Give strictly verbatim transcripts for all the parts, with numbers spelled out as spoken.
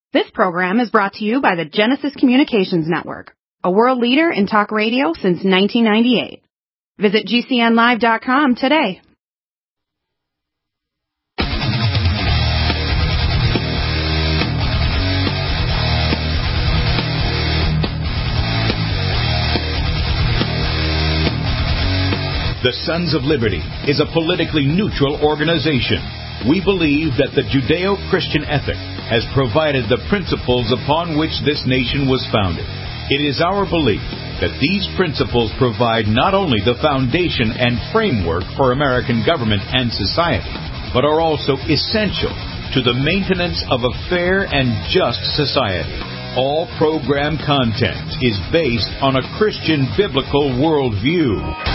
This program is brought to you by the Genesis Communications Network, a world leader in talk radio since nineteen ninety-eight. Visit G C N live dot com today. The Sons of Liberty is a politically neutral organization. We believe that the Judeo-Christian ethic has provided the principles upon which this nation was founded. It is our belief that these principles provide not only the foundation and framework for American government and society, but are also essential to the maintenance of a fair and just society. All program content is based on a Christian biblical worldview.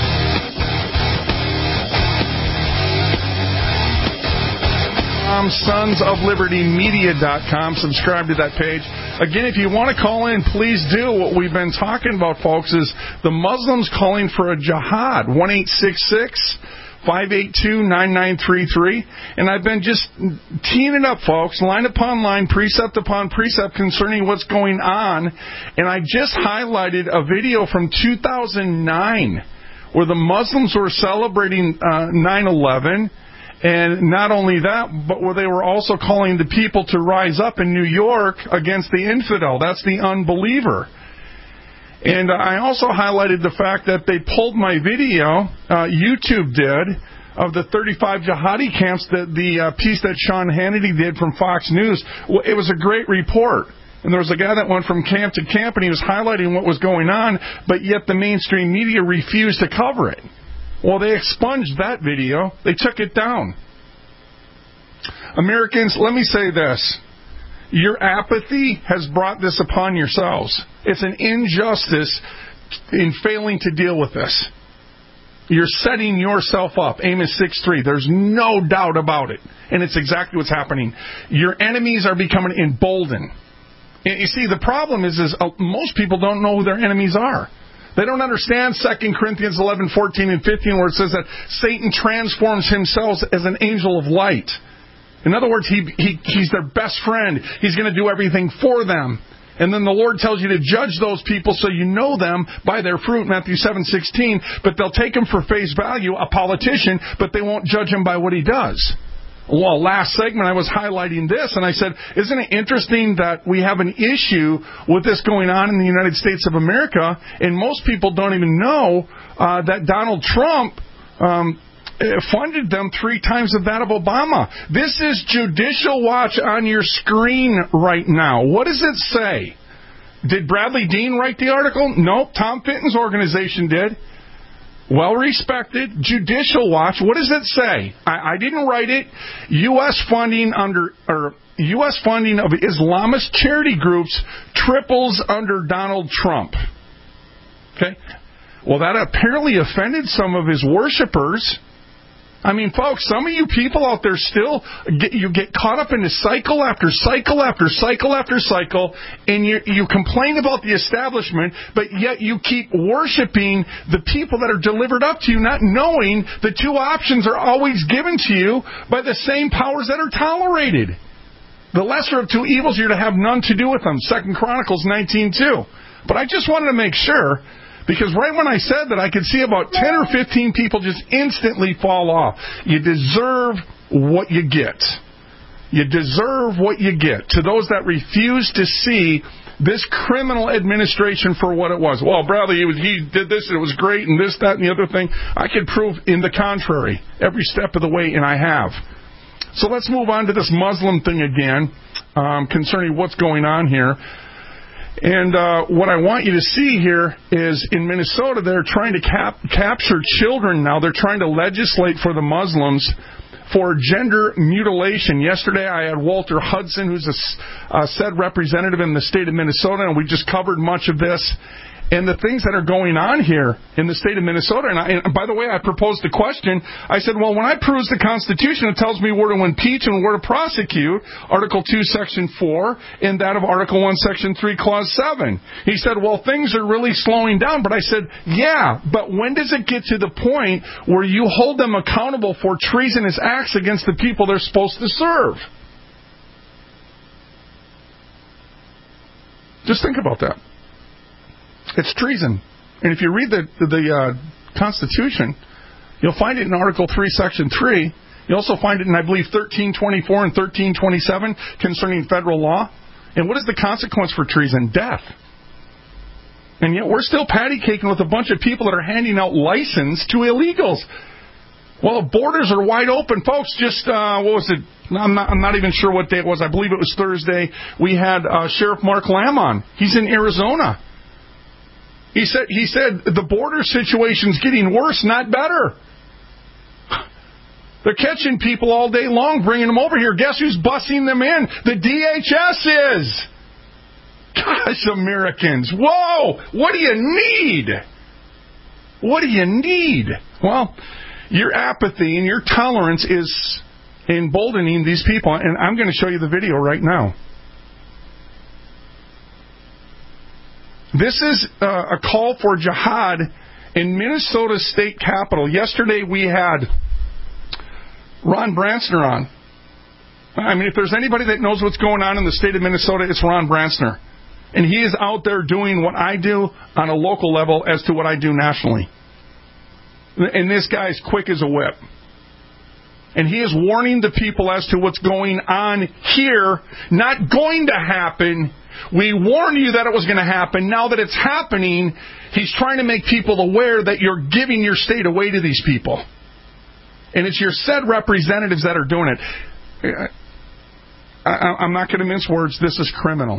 sons of liberty media dot com. Subscribe to that page. Again, if you want to call in, please do. What we've been talking about, folks, is the Muslims calling for a jihad. one eight six six, five eight two, nine nine three three. And I've been just teeing it up, folks, line upon line, precept upon precept concerning what's going on. And I just highlighted a video from two thousand nine where the Muslims were celebrating uh, nine eleven. And not only that, but where they were also calling the people to rise up in New York against the infidel. That's the unbeliever. And I also highlighted the fact that they pulled my video, uh, YouTube did, of the thirty-five jihadi camps, that the uh, piece that Sean Hannity did from Fox News. Well, it was a great report. And there was a guy that went from camp to camp, and he was highlighting what was going on, but yet the mainstream media refused to cover it. Well, they expunged that video. They took it down. Americans, let me say this. Your apathy has brought this upon yourselves. It's an injustice in failing to deal with this. You're setting yourself up. Amos six three. There's no doubt about it. And it's exactly what's happening. Your enemies are becoming emboldened. And you see, the problem is, is uh, most people don't know who their enemies are. They don't understand Second Corinthians eleven, fourteen, and fifteen, where it says that Satan transforms himself as an angel of light. In other words, he, he he's their best friend. He's going to do everything for them. And then the Lord tells you to judge those people so you know them by their fruit, Matthew seven sixteen. But they'll take him for face value, a politician, but they won't judge him by what he does. Well, last segment I was highlighting this, and I said, isn't it interesting that we have an issue with this going on in the United States of America, and most people don't even know uh, that Donald Trump um, funded them three times of that of Obama. This is Judicial Watch on your screen right now. What does it say? Did Bradley Dean write the article? Nope, Tom Fitton's organization did. Well-respected, Judicial Watch. What does it say? I, I didn't write it. U S funding under or U S funding of Islamist charity groups triples under Donald Trump. Okay. Well, that apparently offended some of his worshipers. I mean, folks, some of you people out there still, get, you get caught up in this cycle after cycle after cycle after cycle, and you, you complain about the establishment, but yet you keep worshiping the people that are delivered up to you, not knowing the two options are always given to you by the same powers that are tolerated. The lesser of two evils, you're to have none to do with them. Second Chronicles nineteen two. But I just wanted to make sure, because right when I said that, I could see about ten or fifteen people just instantly fall off. You deserve what you get. You deserve what you get. To those that refuse to see this criminal administration for what it was. Well, Bradley, he, was, he did this, and it was great, and this, that, and the other thing. I could prove in the contrary every step of the way, and I have. So let's move on to this Muslim thing again, um, concerning what's going on here. And uh, what I want you to see here is in Minnesota, they're trying to cap- capture children now. They're trying to legislate for the Muslims for gender mutilation. Yesterday, I had Walter Hudson, who's a uh, said representative in the state of Minnesota, and we just covered much of this. And the things that are going on here in the state of Minnesota, and, I, and by the way, I proposed a question. I said, well, when I peruse the Constitution, it tells me where to impeach and where to prosecute, Article two, Section four, and that of Article one, Section three, Clause seven. He said, well, things are really slowing down. But I said, yeah, but when does it get to the point where you hold them accountable for treasonous acts against the people they're supposed to serve? Just think about that. It's treason. And if you read the, the, the uh, Constitution, you'll find it in Article three, Section three. You also find it in, I believe, thirteen twenty-four and thirteen twenty-seven concerning federal law. And what is the consequence for treason? Death. And yet we're still patty caking with a bunch of people that are handing out license to illegals. Well, the borders are wide open, folks. Just, uh, what was it? I'm not, I'm not even sure what day it was. I believe it was Thursday. We had uh, Sheriff Mark Lamb on. He's in Arizona. He said, he said the border situation's getting worse, not better. They're catching people all day long, bringing them over here. Guess who's bussing them in? The D H S is. Gosh, Americans. Whoa! What do you need? What do you need? Well, your apathy and your tolerance is emboldening these people. And I'm going to show you the video right now. This is uh, a call for jihad in Minnesota State Capitol. Yesterday we had Ron Branstner on. I mean, if there's anybody that knows what's going on in the state of Minnesota, it's Ron Branstner. And he is out there doing what I do on a local level as to what I do nationally. And this guy's quick as a whip. And he is warning the people as to what's going on here, not going to happen. We warned you that it was going to happen. Now that it's happening, he's trying to make people aware that you're giving your state away to these people. And it's your said representatives that are doing it. I, I'm not going to mince words. This is criminal.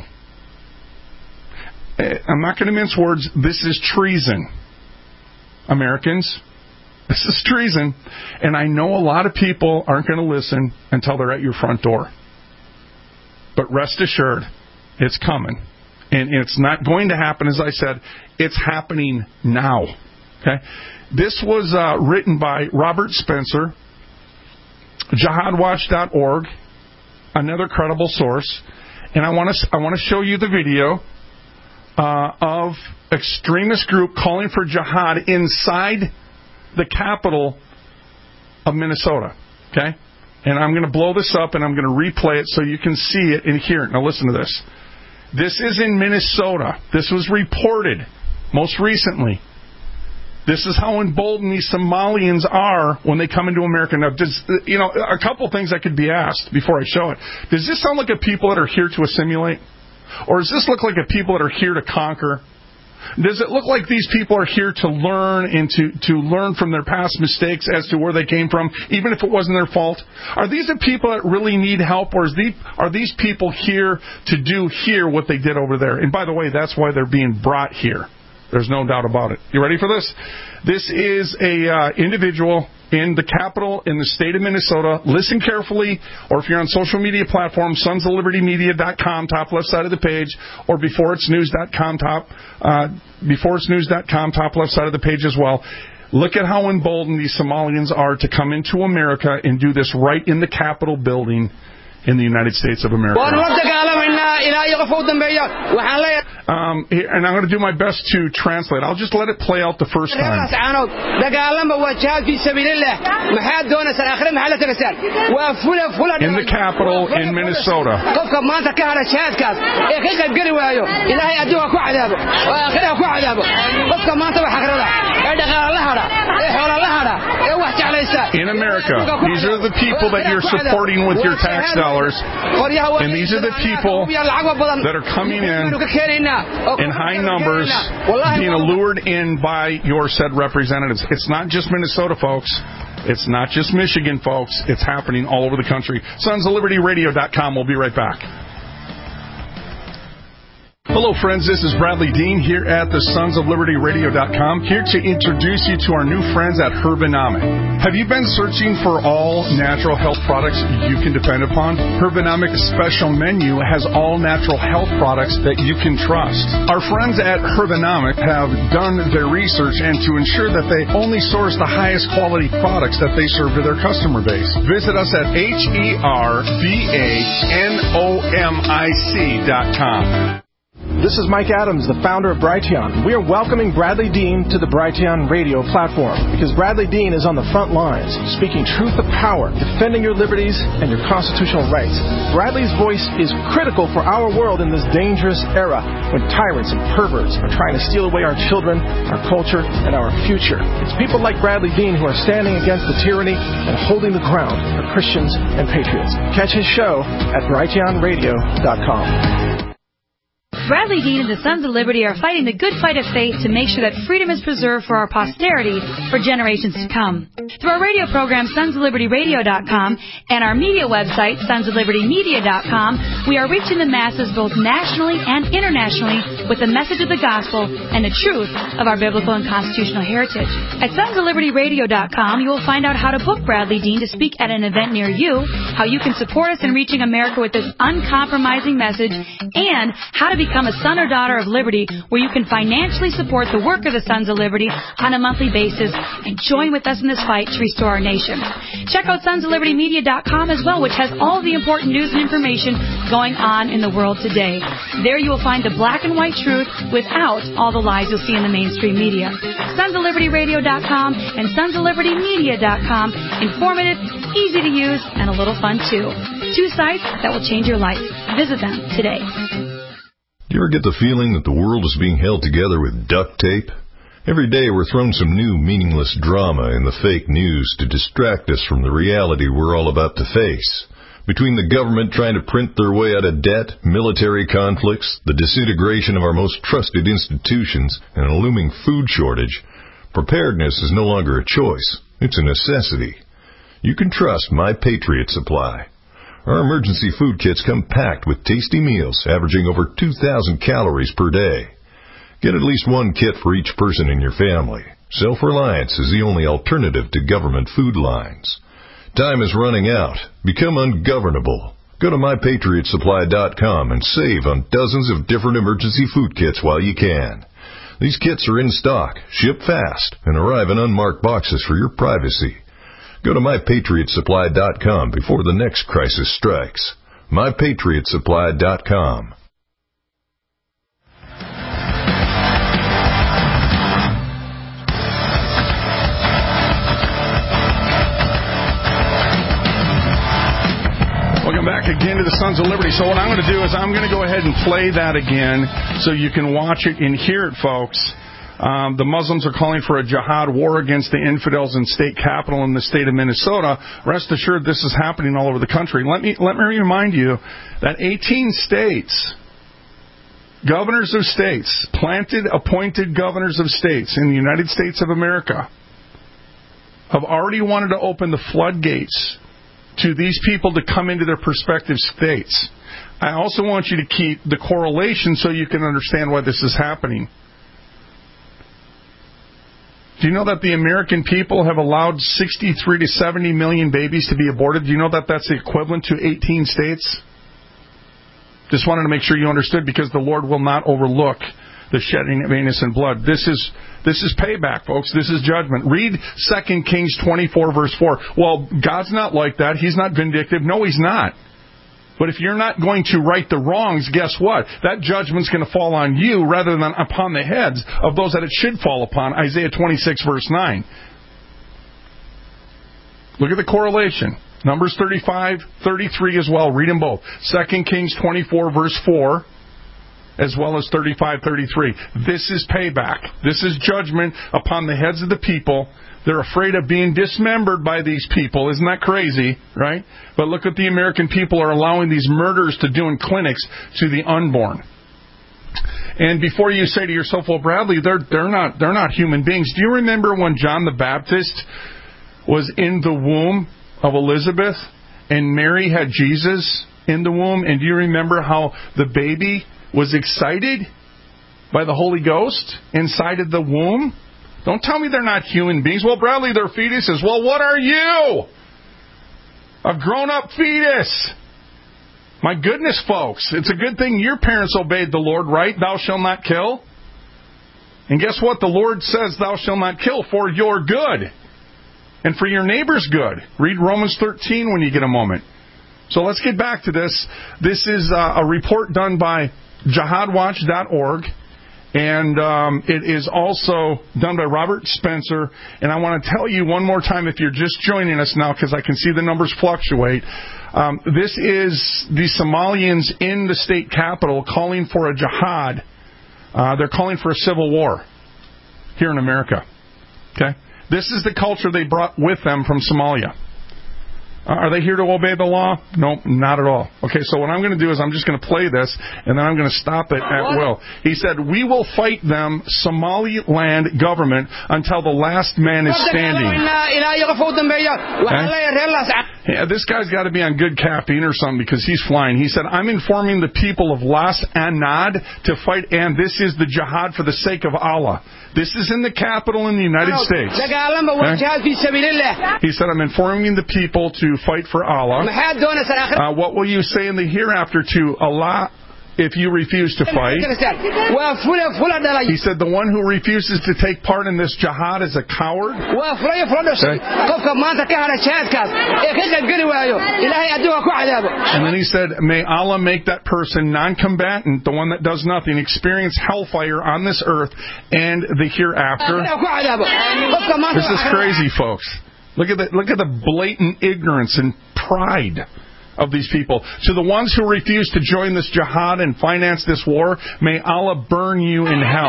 I'm not going to mince words. This is treason. Americans, this is treason. And I know a lot of people aren't going to listen until they're at your front door. But rest assured, it's coming. And it's not going to happen, as I said. It's happening now. Okay? This was uh, written by Robert Spencer, jihad watch dot org, another credible source. And I want to I want to show you the video uh, of extremist group calling for jihad inside the capital of Minnesota. Okay? And I'm going to blow this up and I'm going to replay it so you can see it and hear it. Now listen to this. This is in Minnesota. This was reported most recently. This is how emboldened these Somalians are when they come into America. Now, does, you know, a couple things that could be asked before I show it. Does this sound like a people that are here to assimilate? Or does this look like a people that are here to conquer? Does it look like these people are here to learn and to, to learn from their past mistakes as to where they came from, even if it wasn't their fault? Are these the people that really need help, or is the, are these people here to do here what they did over there? And by the way, that's why they're being brought here. There's no doubt about it. You ready for this? This is a uh, individual in the capital in the state of Minnesota. Listen carefully, or if you're on social media platforms, sons of liberty media dot com, top left side of the page, or before it's news dot com, top, uh, before it's news dot com, top left side of the page as well. Look at how emboldened these Somalians are to come into America and do this right in the Capitol building in the United States of America. Um, here, and I'm going to do my best to translate. I'll just let it play out the first time. In the capital in Minnesota. In America, these are the people that you're supporting with your tax dollars. And these are the people that are coming in in high numbers, being allured in by your said representatives. It's not just Minnesota, folks. It's not just Michigan, folks. It's happening all over the country. sons of liberty radio dot com. We'll be right back. Hello, friends. This is Bradley Dean here at the sons of liberty radio dot com, here to introduce you to our new friends at Herbanomic. Have you been searching for all natural health products you can depend upon? Herbanomic's special menu has all natural health products that you can trust. Our friends at Herbanomic have done their research and to ensure that they only source the highest quality products that they serve to their customer base. Visit us at H E R B A N O M I C dot com. This is Mike Adams, the founder of Brighteon. We are welcoming Bradley Dean to the Brighteon radio platform because Bradley Dean is on the front lines, speaking truth to power, defending your liberties and your constitutional rights. Bradley's voice is critical for our world in this dangerous era when tyrants and perverts are trying to steal away our children, our culture, and our future. It's people like Bradley Dean who are standing against the tyranny and holding the ground for Christians and patriots. Catch his show at Brighteon radio dot com. Bradley Dean and the Sons of Liberty are fighting the good fight of faith to make sure that freedom is preserved for our posterity for generations to come. Through our radio program, Sons of Liberty Radio dot com, and our media website, Sons of Liberty Media dot com, we are reaching the masses both nationally and internationally with the message of the gospel and the truth of our biblical and constitutional heritage. At Sons of Liberty Radio dot com, you will find out how to book Bradley Dean to speak at an event near you, how you can support us in reaching America with this uncompromising message, and how to become Become a son or daughter of liberty, where you can financially support the work of the Sons of Liberty on a monthly basis and join with us in this fight to restore our nation. Check out Sons of Liberty Media dot com as well, which has all the important news and information going on in the world today. There you will find the black and white truth without all the lies you'll see in the mainstream media. Sons of Liberty Radio dot com and Sons of Liberty Media dot com. Informative, easy to use, and a little fun too. Two sites that will change your life. Visit them today. Do you ever get the feeling that the world is being held together with duct tape? Every day we're thrown some new meaningless drama in the fake news to distract us from the reality we're all about to face. Between the government trying to print their way out of debt, military conflicts, the disintegration of our most trusted institutions, and a looming food shortage, preparedness is no longer a choice. It's a necessity. You can trust My Patriot Supply. Our emergency food kits come packed with tasty meals averaging over two thousand calories per day. Get at least one kit for each person in your family. Self-reliance is the only alternative to government food lines. Time is running out. Become ungovernable. Go to My Patriot Supply dot com and save on dozens of different emergency food kits while you can. These kits are in stock, ship fast, and arrive in unmarked boxes for your privacy. Go to My Patriot Supply dot com before the next crisis strikes. My Patriot Supply dot com. Welcome back again to the Sons of Liberty. So what I'm going to do is I'm going to go ahead and play that again so you can watch it and hear it, folks. Um, the Muslims are calling for a jihad war against the infidels in state capital in the state of Minnesota. Rest assured, this is happening all over the country. Let me let me remind you that eighteen states, governors of states, planted, appointed governors of states in the United States of America, have already wanted to open the floodgates to these people to come into their prospective states. I also want you to keep the correlation so you can understand why this is happening. Do you know that the American people have allowed sixty-three to seventy million babies to be aborted? Do you know that that's the equivalent to eighteen states? Just wanted to make sure you understood, because the Lord will not overlook the shedding of innocent blood. This is this is payback, folks. This is judgment. Read Second Kings twenty-four, verse four. Well, God's not like that. He's not vindictive. No, He's not. But if you're not going to right the wrongs, guess what? That judgment's going to fall on you rather than upon the heads of those that it should fall upon. Isaiah twenty-six, verse nine. Look at the correlation. Numbers thirty-five, thirty-three as well. Read them both. Second Kings twenty-four, verse four, as well as thirty-five, thirty-three. This is payback. This is judgment upon the heads of the people. They're afraid of being dismembered by these people. Isn't that crazy, right? But look what the American people are allowing these murders to do in clinics to the unborn. And before you say to yourself, well, Bradley, they're they're not they're not human beings. Do you remember when John the Baptist was in the womb of Elizabeth and Mary had Jesus in the womb? And do you remember how the baby was excited by the Holy Ghost inside of the womb? Don't tell me they're not human beings. Well, Bradley, they're fetuses. Well, what are you? A grown-up fetus. My goodness, folks. It's a good thing your parents obeyed the Lord, right? Thou shalt not kill. And guess what? The Lord says thou shalt not kill for your good and for your neighbor's good. Read Romans thirteen when you get a moment. So let's get back to this. This is uh, a report done by jihad watch dot org. And um, it is also done by Robert Spencer. And I want to tell you one more time, if you're just joining us now, because I can see the numbers fluctuate, um, this is the Somalians in the state capital calling for a jihad. Uh, they're calling for a civil war here in America. Okay? This is the culture they brought with them from Somalia. Uh, are they here to obey the law? No, not at all. Okay, so what I'm going to do is I'm just going to play this, and then I'm going to stop it at will. He said, we will fight them, Somaliland government, until the last man is standing. Okay? Yeah, this guy's got to be on good caffeine or something because he's flying. He said, I'm informing the people of Las Anad to fight, and this is the jihad for the sake of Allah. This is in the capital in the United States. Okay? He said, I'm informing the people to fight for Allah. Uh, what will you say in the hereafter to Allah if you refuse to fight? He said, the one who refuses to take part in this jihad is a coward. Okay. And then he said, may Allah make that person non-combatant, the one that does nothing, experience hellfire on this earth and the hereafter. This is crazy, folks. Look at the, look at the blatant ignorance and pride of these people. To the ones who refuse to join this jihad and finance this war, may Allah burn you in hell.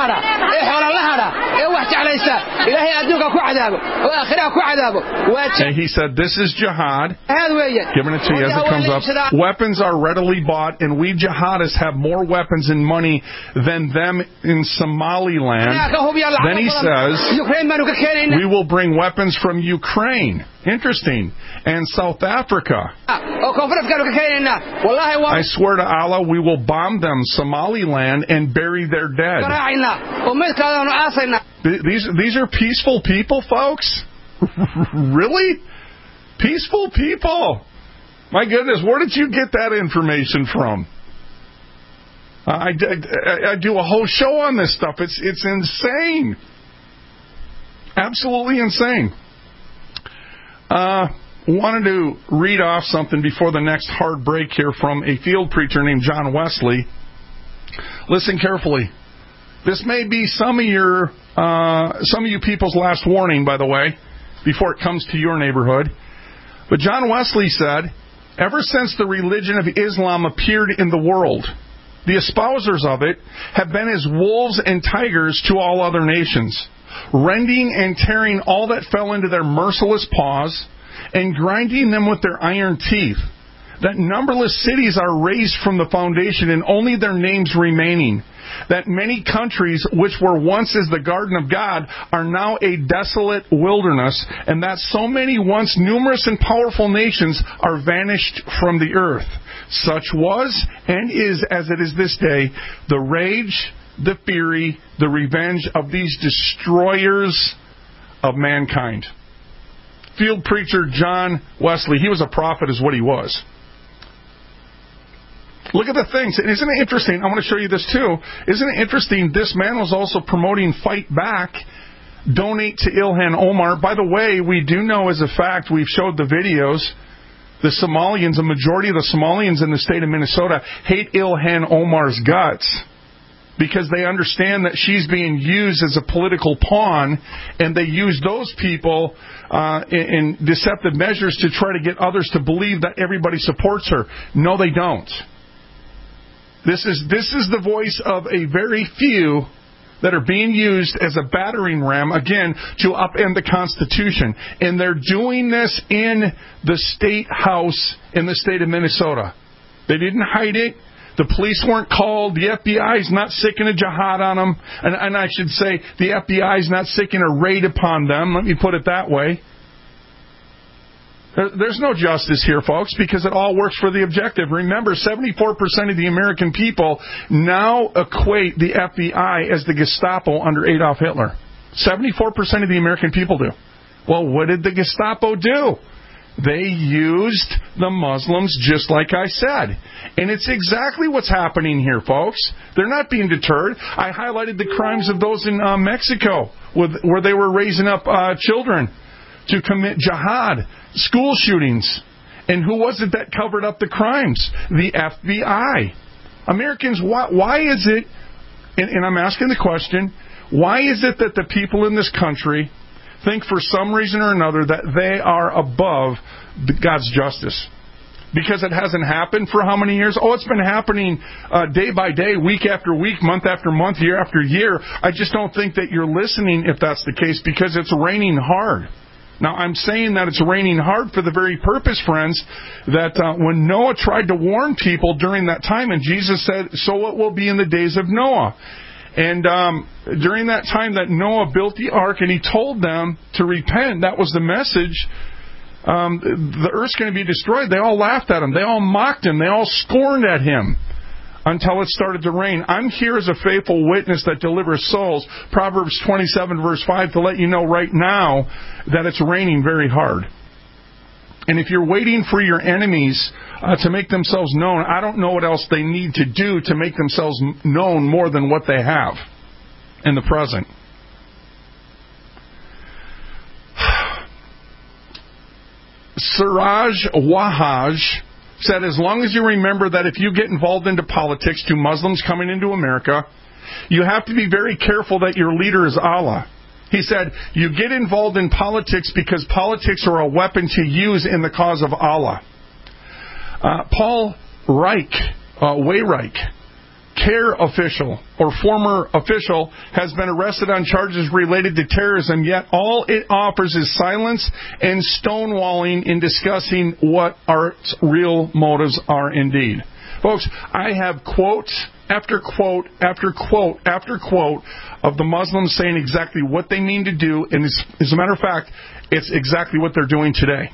And he said, this is jihad. Giving it to you as it comes up. Weapons are readily bought, and we jihadists have more weapons and money than them in Somaliland. Then he says, we will bring weapons from Ukraine. Interesting. And South Africa. I swear to Allah, we will bomb them, Somaliland, and bury their dead. These, these are peaceful people, folks? Really? Peaceful people? My goodness, where did you get that information from? I, I, I do a whole show on this stuff. It's, it's insane. Absolutely insane. Uh, wanted to read off something before the next hard break here from a field preacher named John Wesley. Listen carefully. This may be some of your, uh, some of you people's last warning, by the way, before it comes to your neighborhood. But John Wesley said, ever since the religion of Islam appeared in the world, the espousers of it have been as wolves and tigers to all other nations, rending and tearing all that fell into their merciless paws and grinding them with their iron teeth, that numberless cities are razed from the foundation and only their names remaining, that many countries which were once as the garden of God are now a desolate wilderness, and that so many once numerous and powerful nations are vanished from the earth. Such was and is, as it is this day, the rage, the fury, the revenge of these destroyers of mankind. Field preacher John Wesley, he was a prophet is what he was. Look at the things. And isn't it interesting? I want to show you this too. Isn't it interesting? This man was also promoting Fight Back, donate to Ilhan Omar. By the way, we do know as a fact, we've showed the videos, the Somalians, a majority of the Somalians in the state of Minnesota hate Ilhan Omar's guts, because they understand that she's being used as a political pawn, and they use those people uh, in, in deceptive measures to try to get others to believe that everybody supports her. No, they don't. This is this is the voice of a very few that are being used as a battering ram, again, to upend the Constitution. And they're doing this in the State House in the state of Minnesota. They didn't hide it. The police weren't called. The F B I is not siccing a jihad on them. And, and I should say, the F B I is not siccing a raid upon them. Let me put it that way. There, there's no justice here, folks, because it all works for the objective. Remember, seventy-four percent of the American people now equate the F B I as the Gestapo under Adolf Hitler. seventy-four percent of the American people do. Well, what did the Gestapo do? They used the Muslims just like I said. And it's exactly what's happening here, folks. They're not being deterred. I highlighted the crimes of those in uh, Mexico with, where they were raising up uh, children to commit jihad, school shootings. And who was it that covered up the crimes? The F B I. Americans, why, why is it, and, and I'm asking the question, why is it that the people in this country think for some reason or another that they are above God's justice? Because it hasn't happened for how many years? Oh, it's been happening uh, day by day, week after week, month after month, year after year. I just don't think that you're listening if that's the case, because it's raining hard. Now, I'm saying that it's raining hard for the very purpose, friends, that uh, when Noah tried to warn people during that time, and Jesus said, so it will be in the days of Noah. And um, during that time that Noah built the ark and he told them to repent, that was the message. Um, the earth's going to be destroyed. They all laughed at him. They all mocked him. They all scorned at him until it started to rain. I'm here as a faithful witness that delivers souls, Proverbs twenty-seven, verse five, to let you know right now that it's raining very hard. And if you're waiting for your enemies uh, to make themselves known, I don't know what else they need to do to make themselves known more than what they have in the present. Siraj Wahaj said, as long as you remember that if you get involved into politics to Muslims coming into America, you have to be very careful that your leader is Allah. He said, you get involved in politics because politics are a weapon to use in the cause of Allah. Uh, Paul Reich, uh, Wayreich, care official or former official, has been arrested on charges related to terrorism, yet all it offers is silence and stonewalling in discussing what our real motives are indeed. Folks, I have quote after quote after quote after quote of the Muslims saying exactly what they mean to do, and as, as a matter of fact, it's exactly what they're doing today.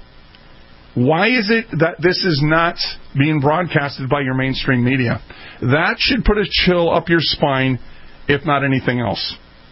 Why is it that this is not being broadcasted by your mainstream media? That should put a chill up your spine, if not anything else.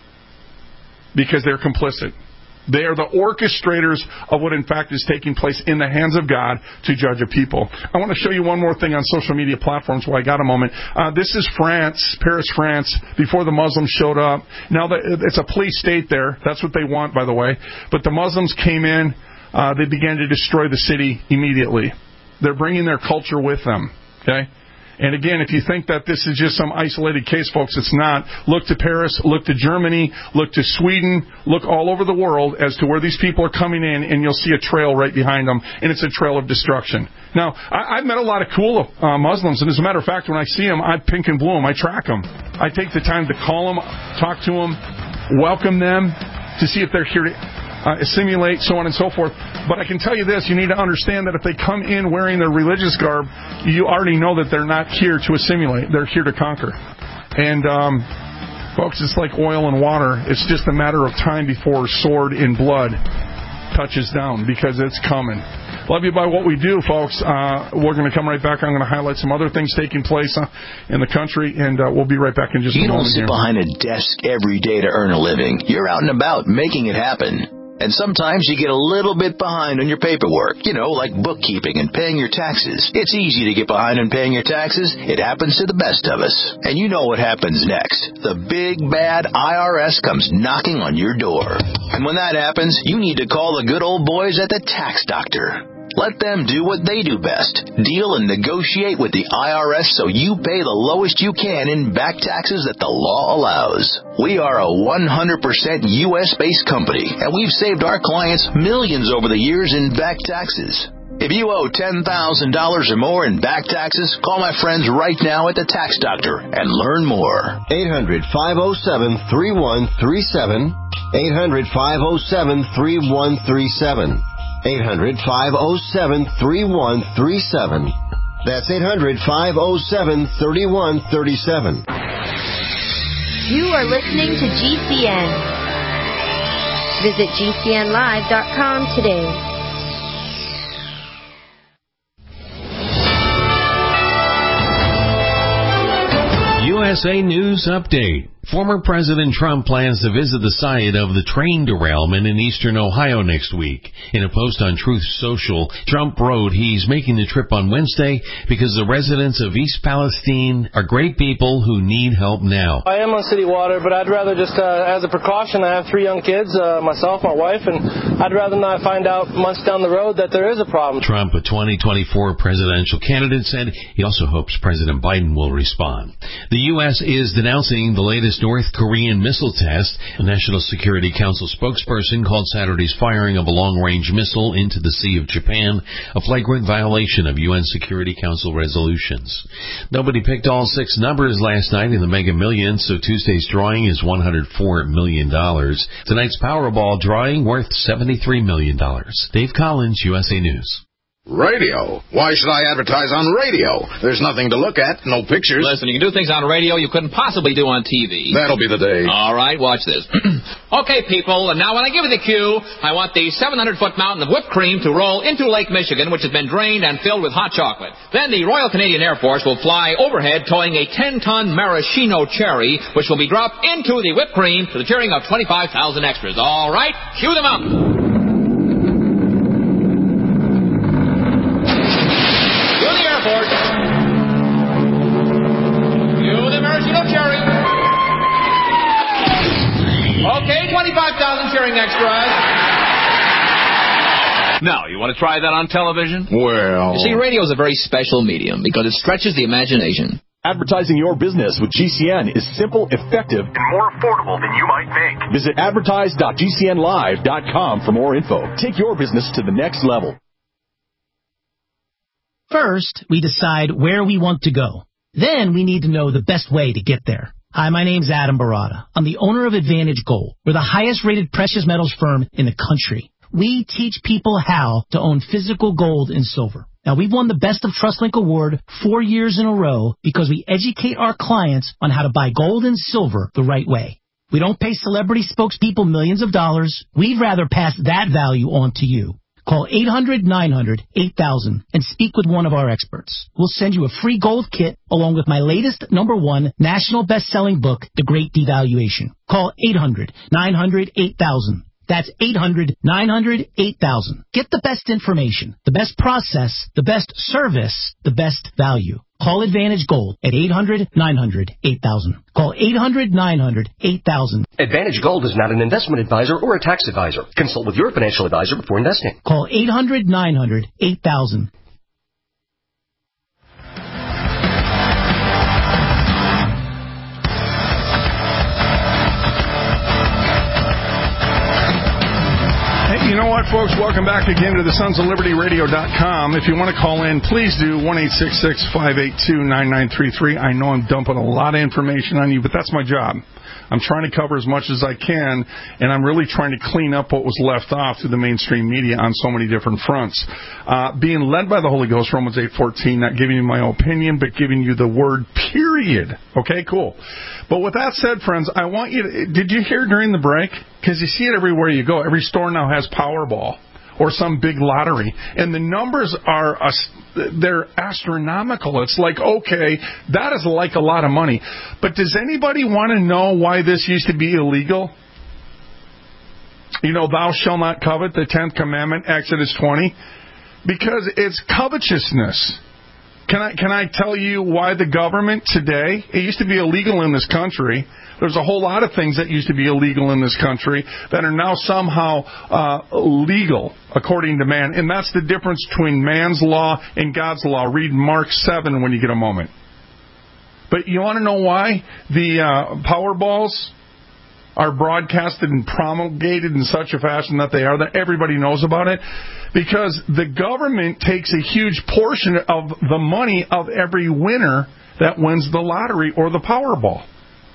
Because they're complicit. They are the orchestrators of what, in fact, is taking place in the hands of God to judge a people. I want to show you one more thing on social media platforms while I got a moment. Uh, this is France, Paris, France, before the Muslims showed up. Now, it's a police state there. That's what they want, by the way. But the Muslims came in. Uh, they began to destroy the city immediately. They're bringing their culture with them. Okay? And again, if you think that this is just some isolated case, folks, it's not. Look to Paris, look to Germany, look to Sweden, look all over the world as to where these people are coming in, and you'll see a trail right behind them, and it's a trail of destruction. Now, I, I've met a lot of cool uh, Muslims, and as a matter of fact, when I see them, I pink and blue them. I track them. I take the time to call them, talk to them, welcome them to see if they're here to Uh, assimilate, so on and so forth. But I can tell you this, you need to understand that if they come in wearing their religious garb, you already know that they're not here to assimilate. They're here to conquer. And, um, folks, it's like oil and water. It's just a matter of time before sword in blood touches down, because it's coming. Love you by what we do, folks. Uh, we're going to come right back. I'm going to highlight some other things taking place uh, in the country, and uh, we'll be right back in just you a moment. You don't sit here. behind a desk every day to earn a living. You're out and about making it happen. And sometimes you get a little bit behind on your paperwork, you know, like bookkeeping and paying your taxes. It's easy to get behind on paying your taxes. It happens to the best of us. And you know what happens next. The big, bad I R S comes knocking on your door. And when that happens, you need to call the good old boys at the Tax Doctor. Let them do what they do best. Deal and negotiate with the I R S so you pay the lowest you can in back taxes that the law allows. We are a one hundred percent U S-based company, and we've saved our clients millions over the years in back taxes. If you owe ten thousand dollars or more in back taxes, call my friends right now at the Tax Doctor and learn more. eight hundred, five oh seven, three one three seven. eight hundred, five oh seven, three one three seven. eight hundred, five oh seven, three one three seven. That's eight hundred, five oh seven, three one three seven. You are listening to G C N. Visit G C N live dot com today. U S A News Update. Former President Trump plans to visit the site of the train derailment in eastern Ohio next week. In a post on Truth Social, Trump wrote he's making the trip on Wednesday because the residents of East Palestine are great people who need help now. I am on city water, but I'd rather just, uh, as a precaution, I have three young kids, uh, myself, my wife, and I'd rather not find out months down the road that there is a problem. Trump, a twenty twenty-four presidential candidate, said he also hopes President Biden will respond. The U S is denouncing the latest North Korean missile test. A National Security Council spokesperson called Saturday's firing of a long-range missile into the Sea of Japan a flagrant violation of U N Security Council resolutions. Nobody picked all six numbers last night in the Mega Millions, so Tuesday's drawing is one hundred four million dollars. Tonight's Powerball drawing worth seventy-three million dollars. Dave Collins, U S A News. Radio? Why should I advertise on radio? There's nothing to look at, no pictures. Listen, you can do things on radio you couldn't possibly do on T V. That'll be the day. All right, watch this. Okay, people, and now when I give you the cue, I want the seven hundred foot mountain of whipped cream to roll into Lake Michigan, which has been drained and filled with hot chocolate. Then the Royal Canadian Air Force will fly overhead towing a ten ton maraschino cherry, which will be dropped into the whipped cream to the cheering of twenty-five thousand extras. All right, cue them up. Okay, twenty-five thousand cheering extras. Now, you want to try that on television? Well... You see, radio is a very special medium because it stretches the imagination. Advertising your business with G C N is simple, effective, and more affordable than you might think. Visit advertise dot G C N live dot com for more info. Take your business to the next level. First, we decide where we want to go. Then we need to know the best way to get there. Hi, my name's Adam Barada. I'm the owner of Advantage Gold. We're the highest-rated precious metals firm in the country. We teach people how to own physical gold and silver. Now, we've won the Best of TrustLink Award four years in a row because we educate our clients on how to buy gold and silver the right way. We don't pay celebrity spokespeople millions of dollars. We'd rather pass that value on to you. Call eight hundred nine hundred eight thousand and speak with one of our experts. We'll send you a free gold kit along with my latest number one national best-selling book, The Great Devaluation. Call eight hundred nine hundred eight thousand. That's eight hundred nine hundred eight thousand. Get the best information, the best process, the best service, the best value. Call Advantage Gold at eight hundred nine hundred eight thousand. Call eight hundred nine hundred eight thousand. Advantage Gold is not an investment advisor or a tax advisor. Consult with your financial advisor before investing. Call eight hundred nine hundred eight thousand. You know what, folks? Welcome back again to the Sons of Liberty Radio dot com. If you want to call in, please do one eight six six five eight two nine nine three three. I know I'm dumping a lot of information on you, but that's my job. I'm trying to cover as much as I can, and I'm really trying to clean up what was left off through the mainstream media on so many different fronts. Uh, being led by the Holy Ghost, Romans eight fourteen, not giving you my opinion, but giving you the word, period. Okay, cool. But with that said, friends, I want you to, did you hear during the break? Because you see it everywhere you go. Every store now has Powerball or some big lottery. And the numbers are, uh, they're astronomical. It's like, okay, that is like a lot of money. But does anybody want to know why this used to be illegal? You know, thou shalt not covet, the tenth commandment, Exodus twenty. Because it's covetousness. Can I can I tell you why the government today, it used to be illegal in this country. There's a whole lot of things that used to be illegal in this country that are now somehow uh, legal according to man. And that's the difference between man's law and God's law. Read Mark seven when you get a moment. But you want to know why the uh, Powerballs are broadcasted and promulgated in such a fashion that they are, that everybody knows about it? Because the government takes a huge portion of the money of every winner that wins the lottery or the Powerball.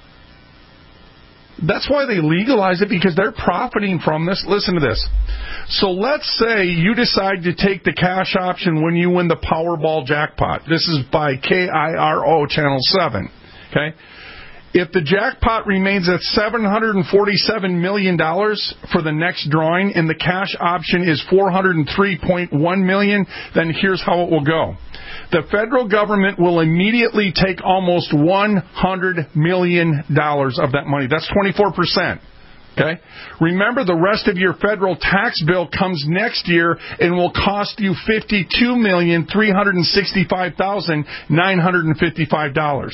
That's why they legalize it, because they're profiting from this. Listen to this. So let's say you decide to take the cash option when you win the Powerball jackpot. This is by K I R O Channel seven. Okay? If the jackpot remains at seven hundred forty-seven million dollars for the next drawing and the cash option is four hundred three point one million dollars, then here's how it will go. The federal government will immediately take almost one hundred million dollars of that money. That's twenty-four percent. Okay? Remember, the rest of your federal tax bill comes next year and will cost you fifty-two million three hundred sixty-five thousand nine hundred fifty-five dollars.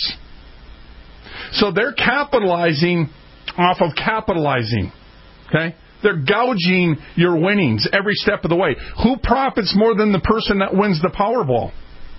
So they're capitalizing off of capitalizing. Okay? They're gouging your winnings every step of the way. Who profits more than the person that wins the Powerball?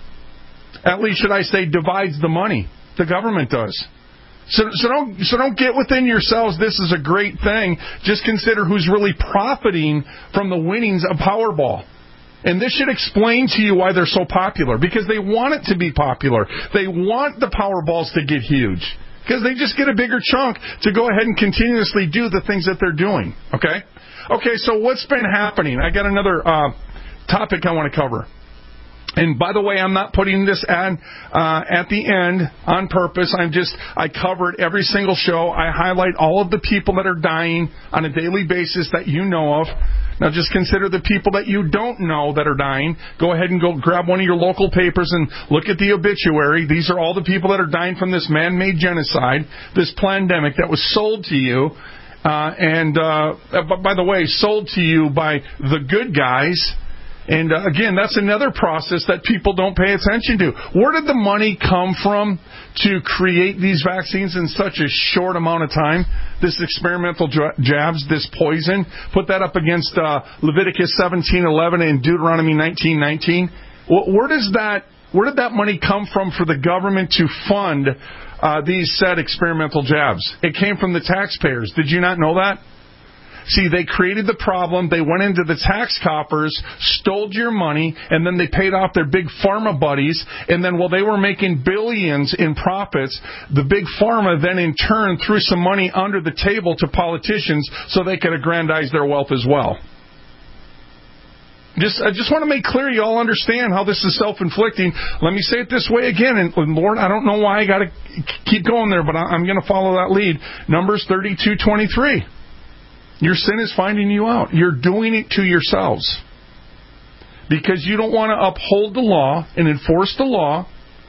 At least, should I say, divides the money. The government does. So, so don't so don't get within yourselves, this is a great thing. Just consider who's really profiting from the winnings of Powerball. And this should explain to you why they're so popular. Because they want it to be popular. They want the Powerballs to get huge. Because they just get a bigger chunk to go ahead and continuously do the things that they're doing. Okay? Okay, so what's been happening? I got another uh, topic I want to cover. And by the way, I'm not putting this ad uh, at the end on purpose. I'm just, I cover it every single show. I highlight all of the people that are dying on a daily basis that you know of. Now just consider the people that you don't know that are dying. Go ahead and go grab one of your local papers and look at the obituary. These are all the people that are dying from this man-made genocide, this pandemic that was sold to you. Uh, and, uh, by the way, sold to you by the good guys. And, uh, again, that's another process that people don't pay attention to. Where did the money come from to create these vaccines in such a short amount of time? This experimental jabs, this poison. Put that up against uh, Leviticus seventeen eleven and Deuteronomy nineteen nineteen. Where does that, where did that money come from for the government to fund uh, these said experimental jabs? It came from the taxpayers. Did you not know that? See, they created the problem, they went into the tax coffers, stole your money, and then they paid off their big pharma buddies, and then while they were making billions in profits, the big pharma then in turn threw some money under the table to politicians so they could aggrandize their wealth as well. Just, I just want to make clear you all understand how this is self-inflicting. Let me say it this way again, and, and Lord, I don't know why I got to keep going there, but I, I'm going to follow that lead. Numbers thirty-two twenty-three. Your sin is finding you out. You're doing it to yourselves. Because you don't want to uphold the law and enforce the law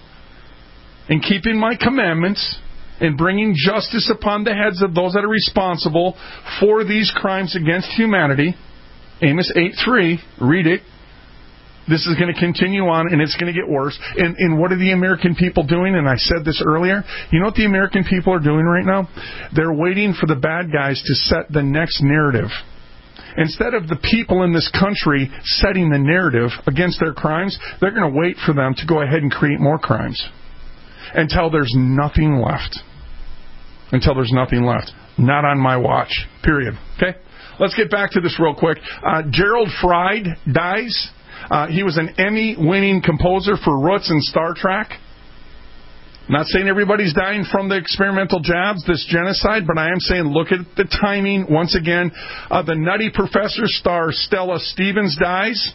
and keeping my commandments and bringing justice upon the heads of those that are responsible for these crimes against humanity. Amos eight three, read it. This is going to continue on, and it's going to get worse. And, and what are the American people doing? And I said this earlier. You know what the American people are doing right now? They're waiting for the bad guys to set the next narrative. Instead of the people in this country setting the narrative against their crimes, they're going to wait for them to go ahead and create more crimes until there's nothing left. Until there's nothing left. Not on my watch. Period. Okay? Let's get back to this real quick. Uh, Gerald Fried dies. Uh, he was an Emmy-winning composer for Roots and Star Trek. Not saying everybody's dying from the experimental jabs, this genocide, but I am saying look at the timing. Once again, uh, the Nutty Professor star Stella Stevens dies.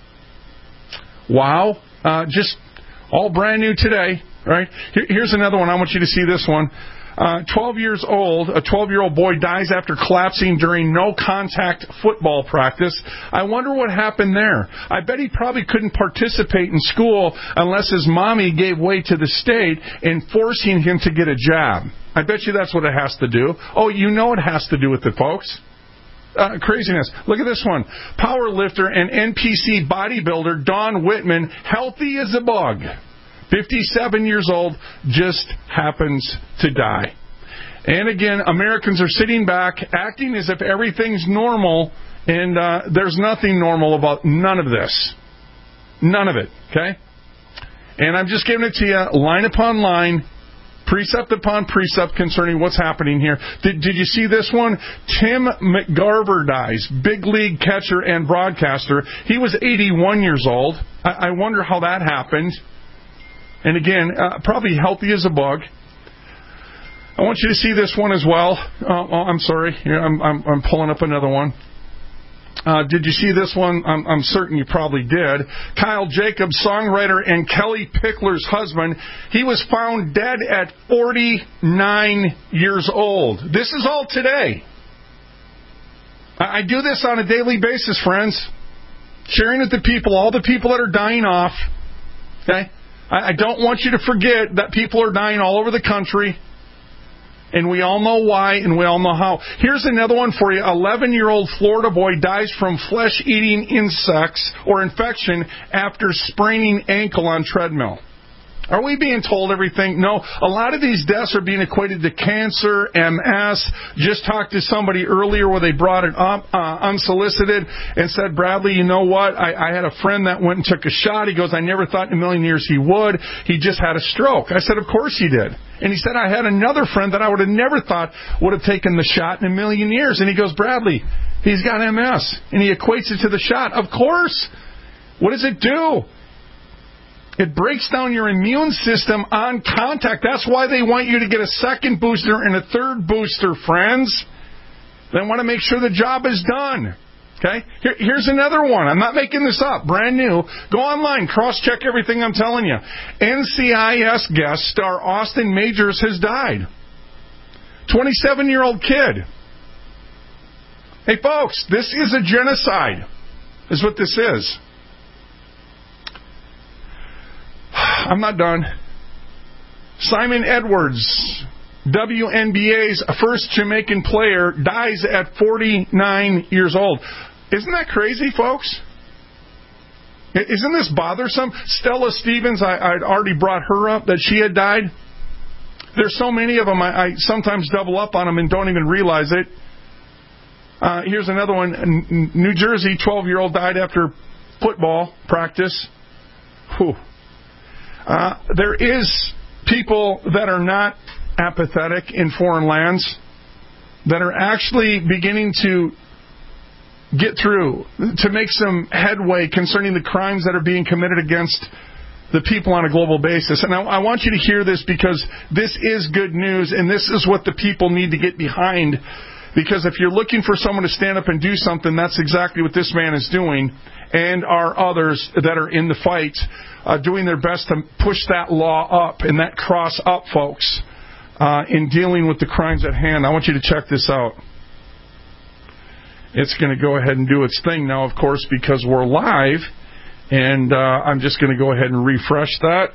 Wow. Uh, just all brand new today, right? Here, here's another one. I want you to see this one. Uh, twelve years old, a twelve-year-old boy dies after collapsing during no-contact football practice. I wonder what happened there. I bet he probably couldn't participate in school unless his mommy gave way to the state in forcing him to get a job. I bet you that's what it has to do. Oh, you know it has to do with it, folks. Uh, craziness. Look at this one. Power lifter and N P C bodybuilder Don Whitman, healthy as a bug. fifty-seven years old, just happens to die. And again, Americans are sitting back, acting as if everything's normal, and uh, there's nothing normal about none of this. None of it, okay? And I'm just giving it to you line upon line, precept upon precept concerning what's happening here. Did, did you see this one? Tim McGarver dies, big league catcher and broadcaster. He was eighty-one years old. I, I wonder how that happened. And again, uh, probably healthy as a bug. I want you to see this one as well. Uh, oh, I'm sorry. Here, I'm, I'm, I'm pulling up another one. Uh, did you see this one? I'm, I'm certain you probably did. Kyle Jacobs, songwriter and Kelly Pickler's husband, he was found dead at forty-nine years old. This is all today. I, I do this on a daily basis, friends. Sharing with the people, all the people that are dying off. Okay? I, I don't want you to forget that people are dying all over the country. And we all know why, and we all know how. Here's another one for you. eleven-year-old Florida boy dies from flesh-eating insects or infection after spraining ankle on treadmill. Are we being told everything? No. A lot of these deaths are being equated to cancer, M S. Just talked to somebody earlier where they brought it up uh, unsolicited and said, Bradley, you know what? I, I had a friend that went and took a shot. He goes, I never thought in a million years he would. He just had a stroke. I said, of course he did. And he said, I had another friend that I would have never thought would have taken the shot in a million years. And he goes, Bradley, he's got M S. And he equates it to the shot. Of course. What does it do? It breaks down your immune system on contact. That's why they want you to get a second booster and a third booster, friends. They want to make sure the job is done. Okay? Here, here's another one. I'm not making this up. Brand new. Go online. Cross-check everything I'm telling you. N C I S guest star Austin Majors has died. twenty-seven-year-old kid. Hey, folks, this is a genocide, is what this is. I'm not done. Simon Edwards, W N B A's first Jamaican player, dies at forty-nine years old. Isn't that crazy, folks? Isn't this bothersome? Stella Stevens, I, I'd already brought her up, that she had died. There's so many of them, I, I sometimes double up on them and don't even realize it. Uh, here's another one. N- New Jersey, twelve-year-old died after football practice. Whew. Uh, there is people that are not apathetic in foreign lands that are actually beginning to get through, to make some headway concerning the crimes that are being committed against the people on a global basis. And I, I want you to hear this because this is good news, and this is what the people need to get behind. Because if you're looking for someone to stand up and do something, that's exactly what this man is doing, and are others that are in the fight, uh, doing their best to push that law up and that cross up, folks, uh, in dealing with the crimes at hand. I want you to check this out. It's going to go ahead and do its thing now, of course, because we're live, and uh, I'm just going to go ahead and refresh that.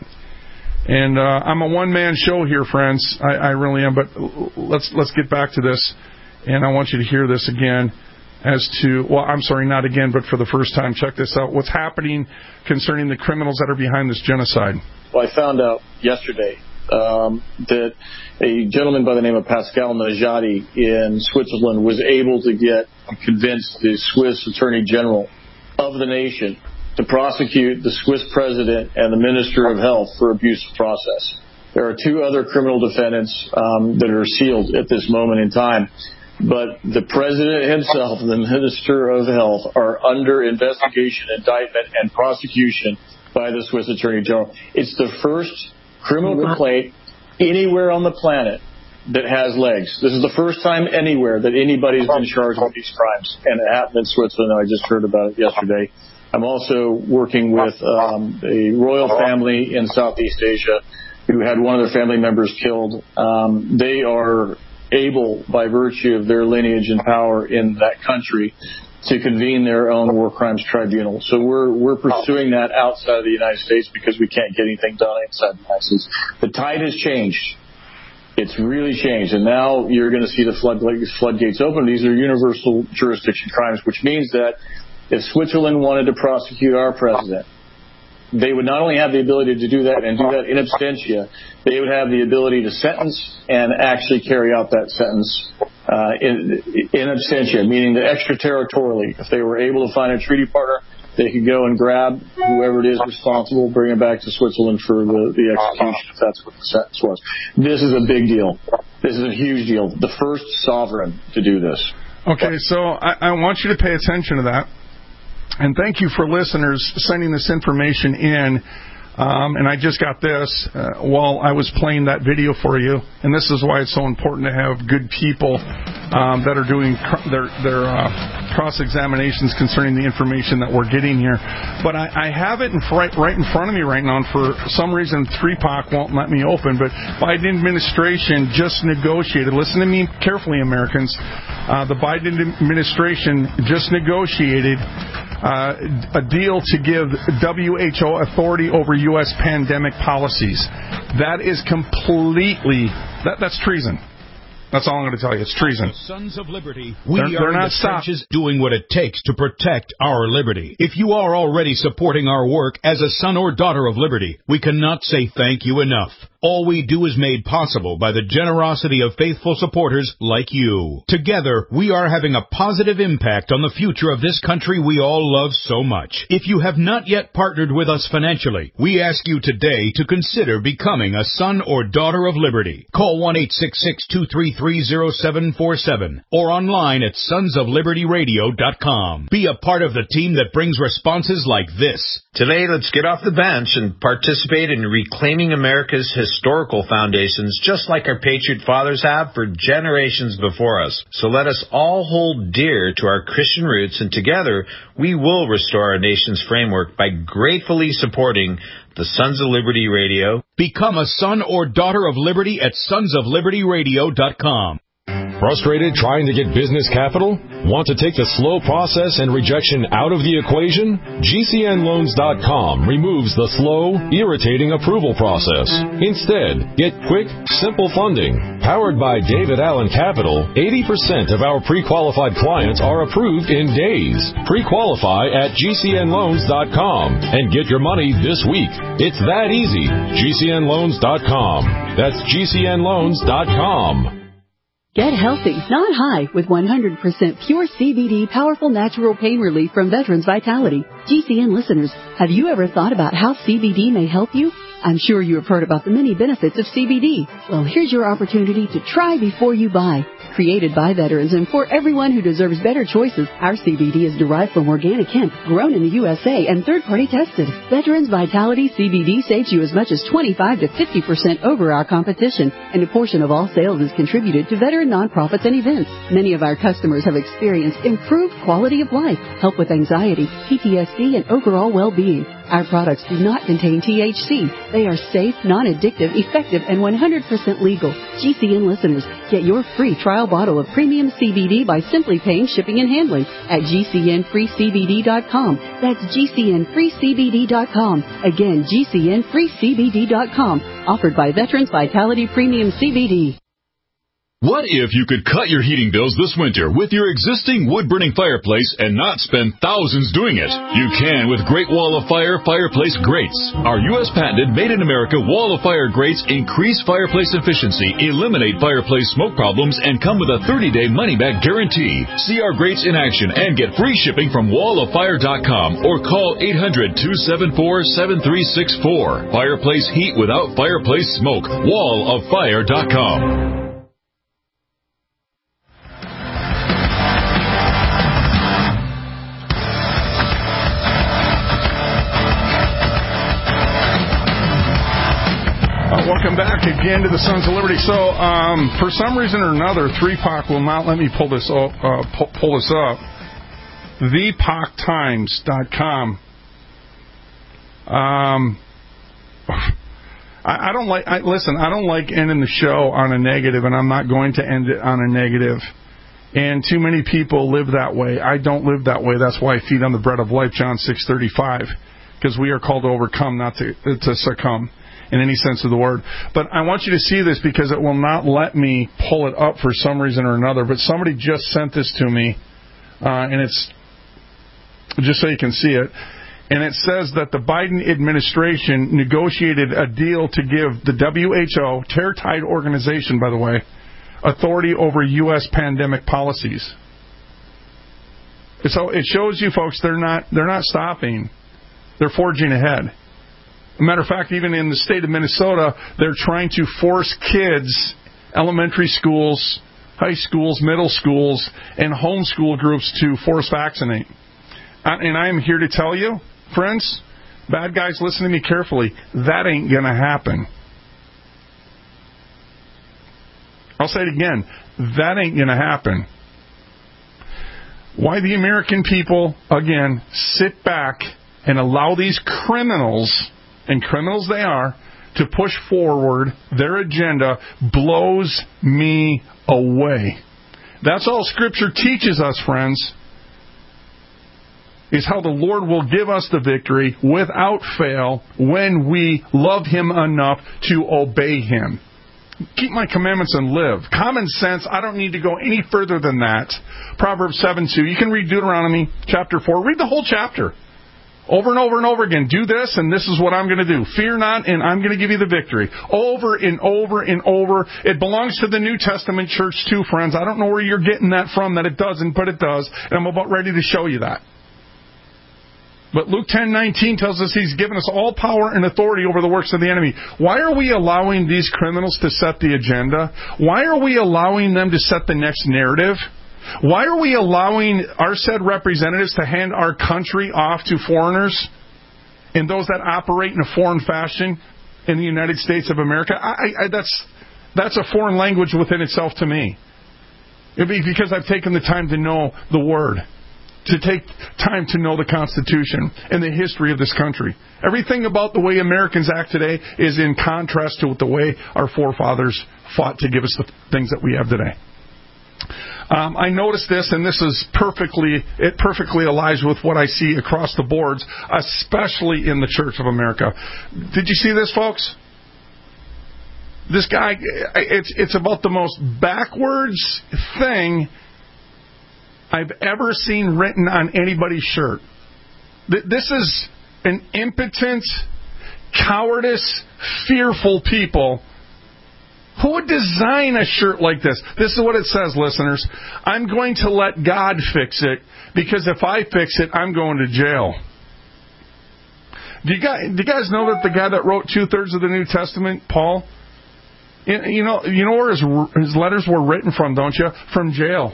And uh, I'm a one-man show here, friends. I, I really am, but let's let's get back to this. And I want you to hear this again as to, well, I'm sorry, not again, but for the first time. Check this out. What's happening concerning the criminals that are behind this genocide? Well, I found out yesterday um, that a gentleman by the name of Pascal Najati in Switzerland was able to get, convince the Swiss Attorney General of the nation to prosecute the Swiss president and the Minister of Health for abuse of process. There are two other criminal defendants um, that are sealed at this moment in time. But the president himself and the Minister of Health are under investigation, indictment, and prosecution by the Swiss Attorney General. It's the first criminal complaint anywhere on the planet that has legs. This is the first time anywhere that anybody's been charged with these crimes. And it happened in Switzerland. I just heard about it yesterday. I'm also working with um, a royal family in Southeast Asia who had one of their family members killed. Um, they are able, by virtue of their lineage and power in that country, to convene their own war crimes tribunal. So we're we're pursuing that outside of the United States because we can't get anything done inside the United States. The tide has changed. It's really changed, and now you're going to see the flood, floodgates open. These are universal jurisdiction crimes, which means that if Switzerland wanted to prosecute our president, they would not only have the ability to do that and do that in absentia, they would have the ability to sentence and actually carry out that sentence uh, in, in absentia, meaning that extraterritorially, if they were able to find a treaty partner, they could go and grab whoever it is responsible, bring it back to Switzerland for the, the execution, if that's what the sentence was. This is a big deal. This is a huge deal. The first sovereign to do this. Okay, so I, I want you to pay attention to that. And thank you for listeners sending this information in. Um, and I just got this uh, while I was playing that video for you. And this is why it's so important to have good people um, that are doing cr- their, their uh, cross-examinations concerning the information that we're getting here. But I, I have it in fr- right in front of me right now, and for some reason, three P A C won't let me open. But Biden administration just negotiated. Listen to me carefully, Americans. Uh, the Biden administration just negotiated uh, a deal to give W H O authority over U S pandemic policies. That is completely, that, that's treason. That's all I'm going to tell you. It's treason. Sons of Liberty, we they're, are they're in not the trenches doing what it takes to protect our liberty. If you are already supporting our work as a son or daughter of liberty, we cannot say thank you enough. All we do is made possible by the generosity of faithful supporters like you. Together, we are having a positive impact on the future of this country we all love so much. If you have not yet partnered with us financially, we ask you today to consider becoming a son or daughter of liberty. Call one eight six six, two three three, zero seven four seven or online at sons of liberty radio dot com. Be a part of the team that brings responses like this. Today, let's get off the bench and participate in reclaiming America's historical foundations, just like our patriot fathers have for generations before us. So let us all hold dear to our Christian roots, and together we will restore our nation's framework by gratefully supporting the Sons of Liberty Radio. Become a son or daughter of liberty at sons of liberty radio dot com. Frustrated trying to get business capital? Want to take the slow process and rejection out of the equation? G C N loans dot com removes the slow, irritating approval process. Instead, get quick, simple funding. Powered by David Allen Capital, eighty percent of our pre-qualified clients are approved in days. Pre-qualify at G C N loans dot com and get your money this week. It's that easy. G C N loans dot com. That's G C N loans dot com. Get healthy, not high, with one hundred percent pure C B D powerful natural pain relief from Veterans Vitality. G C N listeners, have you ever thought about how C B D may help you? I'm sure you have heard about the many benefits of C B D. Well, here's your opportunity to try before you buy. Created by veterans and for everyone who deserves better choices, our C B D is derived from organic hemp, grown in the U S A, and third-party tested. Veterans Vitality C B D saves you as much as twenty-five to fifty percent over our competition, and a portion of all sales is contributed to veteran nonprofits and events. Many of our customers have experienced improved quality of life, help with anxiety, P T S D, and overall well-being. Our products do not contain T H C. They are safe, non-addictive, effective, and one hundred percent legal. G C N listeners, get your free trial bottle of premium C B D by simply paying shipping and handling at G C N free C B D dot com. That's G C N free C B D dot com. Again, G C N free C B D dot com. Offered by Veterans Vitality Premium C B D. What if you could cut your heating bills this winter with your existing wood-burning fireplace and not spend thousands doing it? You can with Great Wall of Fire Fireplace Grates. Our U S patented made-in-America Wall of Fire grates increase fireplace efficiency, eliminate fireplace smoke problems, and come with a thirty-day money-back guarantee. See our grates in action and get free shipping from wall of fire dot com or call eight hundred, two seven four, seven three six four. Fireplace heat without fireplace smoke. wall of fire dot com. Welcome back again to the Sons of Liberty. So, um, for some reason or another, three P A C will not let me pull this up. Uh, pull, pull this up. the pac times dot com. Um, I, I don't like. I, listen, I don't like ending the show on a negative, and I'm not going to end it on a negative. And too many people live that way. I don't live that way. That's why I feed on the bread of life, John six thirty-five, because we are called to overcome, not to to succumb. In any sense of the word. But I want you to see this because it will not let me pull it up for some reason or another. But somebody just sent this to me, uh, and it's just so you can see it. And it says that the Biden administration negotiated a deal to give the W H O, Terror-Tide Organization, by the way, authority over U S pandemic policies. So it shows you, folks, they're not they're not stopping. They're forging ahead. Matter of fact, even in the state of Minnesota, they're trying to force kids, elementary schools, high schools, middle schools, and homeschool groups to force vaccinate. And I'm here to tell you, friends, bad guys, listen to me carefully, that ain't going to happen. I'll say it again. That ain't going to happen. Why the American people, again, sit back and allow these criminals, and criminals they are, to push forward their agenda blows me away. That's all Scripture teaches us, friends, is how the Lord will give us the victory without fail when we love Him enough to obey Him. Keep my commandments and live. Common sense, I don't need to go any further than that. Proverbs seven two. You can read Deuteronomy chapter four. Read the whole chapter. Over and over and over again. Do this, and this is what I'm going to do. Fear not, and I'm going to give you the victory. Over and over and over. It belongs to the New Testament church too, friends. I don't know where you're getting that from, that it doesn't, but it does. And I'm about ready to show you that. But Luke ten nineteen tells us He's given us all power and authority over the works of the enemy. Why are we allowing these criminals to set the agenda? Why are we allowing them to set the next narrative? Why are we allowing our said representatives to hand our country off to foreigners and those that operate in a foreign fashion in the United States of America? I, I, that's, that's a foreign language within itself to me. It'd be because I've taken the time to know the Word, to take time to know the Constitution and the history of this country. Everything about the way Americans act today is in contrast to the way our forefathers fought to give us the things that we have today. Um, I noticed this, and this is perfectly, it perfectly aligns with what I see across the boards, especially in the Church of America. Did you see this, folks? This guy, it's, it's about the most backwards thing I've ever seen written on anybody's shirt. This is an impotent, cowardice, fearful people. Who would design a shirt like this? This is what it says, listeners. I'm going to let God fix it, because if I fix it, I'm going to jail. Do you guys, do you guys know that the guy that wrote two-thirds of the New Testament, Paul, you know, you know where his, his letters were written from, don't you? From jail.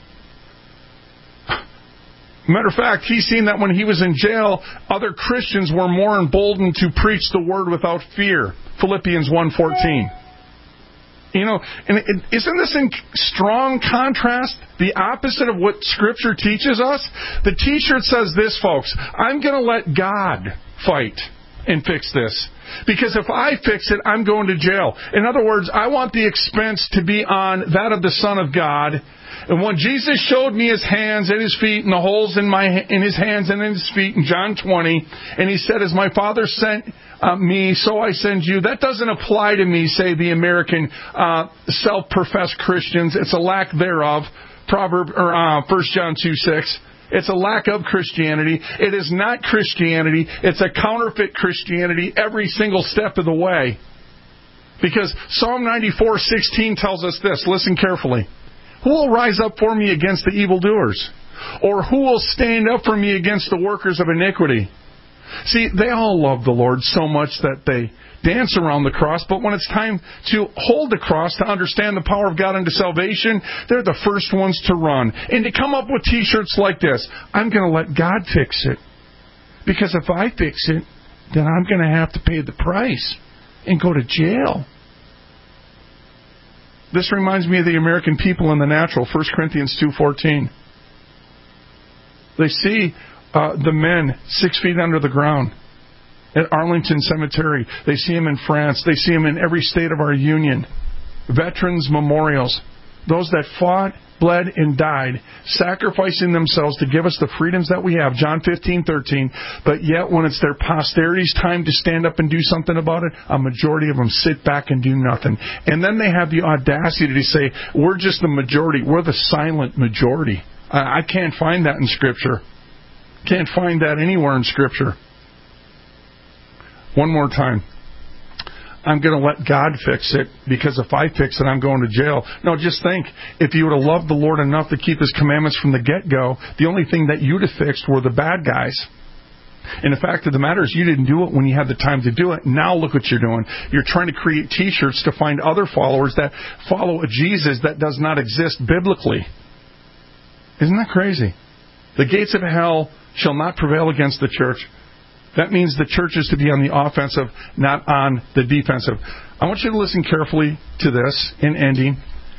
Matter of fact, he's seen that when he was in jail, other Christians were more emboldened to preach the word without fear. Philippians one fourteen. You know, and isn't this in strong contrast, the opposite of what Scripture teaches us? The T-shirt says this, folks: I'm going to let God fight and fix this, because if I fix it, I'm going to jail. In other words, I want the expense to be on that of the Son of God. And when Jesus showed me His hands and His feet and the holes in my in His hands and in His feet in John twenty, and He said, as my Father sent uh, me, so I send you, that doesn't apply to me, say the American uh, self-professed Christians. It's a lack thereof. Proverb or uh, First John two six. It's a lack of Christianity. It is not Christianity. It's a counterfeit Christianity every single step of the way. Because Psalm ninety-four sixteen tells us this. Listen carefully. Who will rise up for me against the evildoers? Or who will stand up for me against the workers of iniquity? See, they all love the Lord so much that they dance around the cross, but when it's time to hold the cross, to understand the power of God unto salvation, they're the first ones to run. And to come up with T-shirts like this: I'm going to let God fix it. Because if I fix it, then I'm going to have to pay the price and go to jail. This reminds me of the American people in the natural, First Corinthians two fourteen. They see uh, the men six feet under the ground at Arlington Cemetery. They see them in France. They see them in every state of our union. Veterans memorials. Those that fought, bled, and died, sacrificing themselves to give us the freedoms that we have. John fifteen thirteen. But yet, when it's their posterity's time to stand up and do something about it, a majority of them sit back and do nothing. And then they have the audacity to say, we're just the majority. We're the silent majority. I, I can't find that in Scripture. Can't find that anywhere in Scripture. One more time. I'm going to let God fix it, because if I fix it, I'm going to jail. No, just think, if you would have loved the Lord enough to keep His commandments from the get-go, the only thing that you'd have fixed were the bad guys. And the fact of the matter is, you didn't do it when you had the time to do it. Now look what you're doing. You're trying to create T-shirts to find other followers that follow a Jesus that does not exist biblically. Isn't that crazy? The gates of hell shall not prevail against the church. That means the church is to be on the offensive, not on the defensive. I want you to listen carefully to this in ending.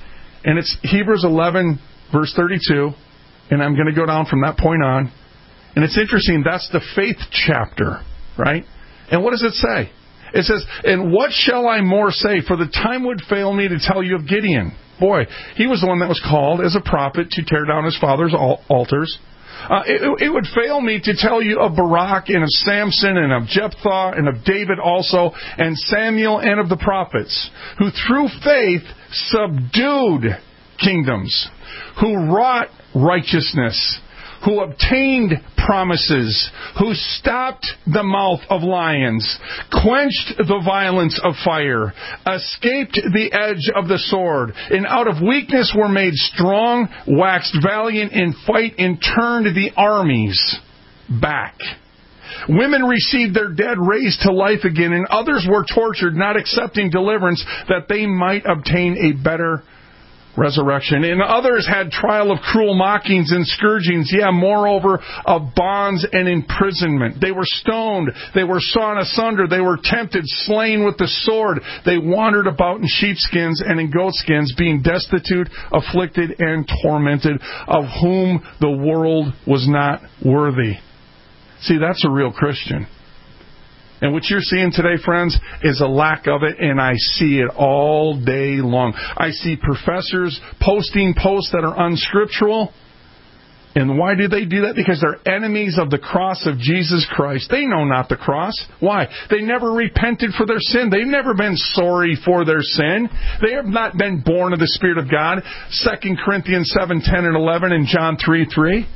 And it's Hebrews eleven, verse thirty-two, and I'm going to go down from that point on. And it's interesting, that's the faith chapter, right? And what does it say? It says, and what shall I more say? For the time would fail me to tell you of Gideon. Boy, he was the one that was called as a prophet to tear down his father's altars. Uh, it, it would fail me to tell you of Barak and of Samson and of Jephthah and of David also and Samuel and of the prophets, who through faith subdued kingdoms, who wrought righteousness, who obtained promises, who stopped the mouth of lions, quenched the violence of fire, escaped the edge of the sword, and out of weakness were made strong, waxed valiant in fight, and turned the armies back. Women received their dead raised to life again, and others were tortured, not accepting deliverance, that they might obtain a better resurrection. And others had trial of cruel mockings and scourgings, yeah, moreover, of bonds and imprisonment. They were stoned, they were sawn asunder, they were tempted, slain with the sword. They wandered about in sheepskins and in goatskins, being destitute, afflicted, and tormented, of whom the world was not worthy. See, that's a real Christian. And what you're seeing today, friends, is a lack of it, and I see it all day long. I see professors posting posts that are unscriptural. And why do they do that? Because they're enemies of the cross of Jesus Christ. They know not the cross. Why? They never repented for their sin. They've never been sorry for their sin. They have not been born of the Spirit of God. Second Corinthians seven, ten, and eleven, and John three, three.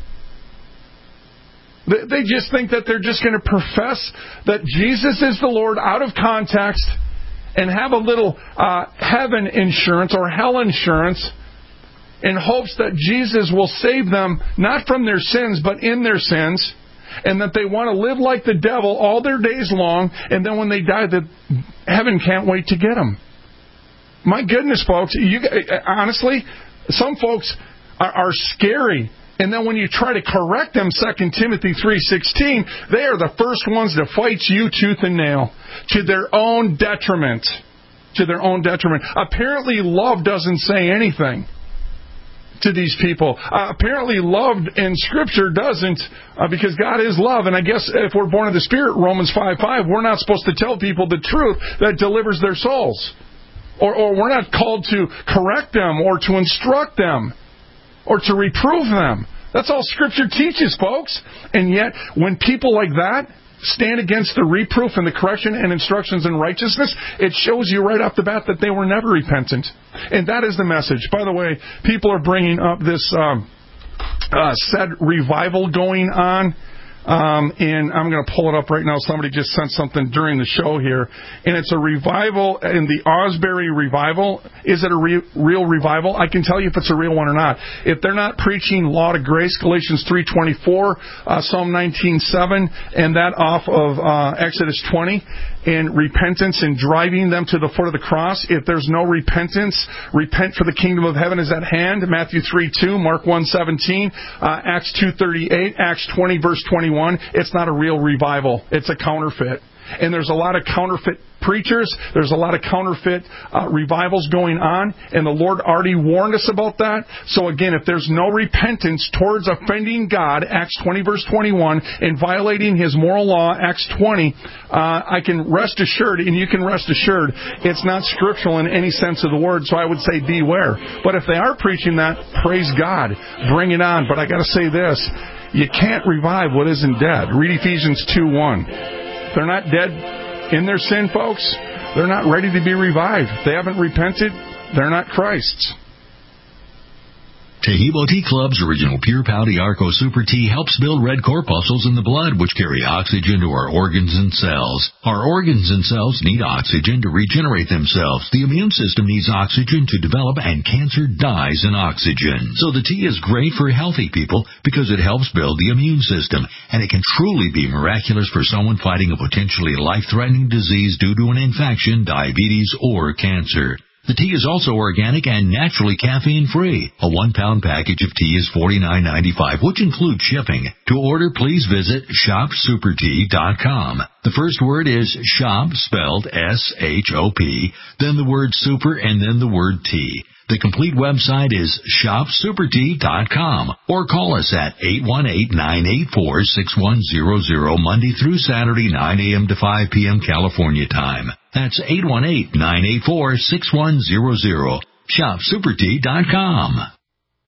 They just think that they're just going to profess that Jesus is the Lord out of context and have a little uh, heaven insurance or hell insurance in hopes that Jesus will save them not from their sins but in their sins, and that they want to live like the devil all their days long, and then when they die, that heaven can't wait to get them. My goodness, folks, you, honestly, some folks are, are scary. And then when you try to correct them, Second Timothy three sixteen, they are the first ones to fight you tooth and nail, to their own detriment. To their own detriment. Apparently love doesn't say anything to these people. Uh, apparently love in Scripture doesn't, uh, because God is love. And I guess if we're born of the Spirit, Romans five five, we're not supposed to tell people the truth that delivers their souls. Or, or we're not called to correct them or to instruct them, or to reprove them. That's all Scripture teaches, folks. And yet, when people like that stand against the reproof and the correction and instructions in righteousness, it shows you right off the bat that they were never repentant. And that is the message. By the way, people are bringing up this um, uh, said revival going on. Um, and I'm going to pull it up right now. Somebody just sent something during the show here. And it's a revival in the Osbury revival. Is it a re- real revival? I can tell you if it's a real one or not. If they're not preaching law to grace, Galatians three twenty-four, uh, Psalm nineteen seven, and that off of uh, Exodus twenty, and repentance and driving them to the foot of the cross. If there's no repentance, repent for the kingdom of heaven is at hand. Matthew three two, Mark one seventeen, uh, Acts two thirty-eight, Acts twenty verse twenty-one. It's not a real revival. It's a counterfeit. And there's a lot of counterfeit preachers. There's a lot of counterfeit uh, revivals going on. And the Lord already warned us about that. So again, if there's no repentance towards offending God, Acts twenty verse twenty-one, and violating His moral law, Acts twenty, uh, I can rest assured, and you can rest assured, it's not scriptural in any sense of the word. So I would say beware. But if they are preaching that, praise God. Bring it on. But I got to say this. You can't revive what isn't dead. Read Ephesians two one. If they're not dead in their sin, folks, they're not ready to be revived. If they haven't repented, they're not Christ's. Tahibo Tea Club's original Pure Pouty Arco Super Tea helps build red corpuscles in the blood, which carry oxygen to our organs and cells. Our organs and cells need oxygen to regenerate themselves. The immune system needs oxygen to develop, and cancer dies in oxygen. So the tea is great for healthy people because it helps build the immune system, and it can truly be miraculous for someone fighting a potentially life-threatening disease due to an infection, diabetes, or cancer. The tea is also organic and naturally caffeine-free. A one-pound package of tea is forty-nine ninety-five, which includes shipping. To order, please visit shop super tea dot com. The first word is shop, spelled S H O P, then the word super, and then the word tea. The complete website is shop super tea dot com or call us at eight one eight, nine eight four, six one zero zero Monday through Saturday, nine a.m. to five p.m. California time. That's eight one eight, nine eight four, six one zero zero. shop super tea dot com.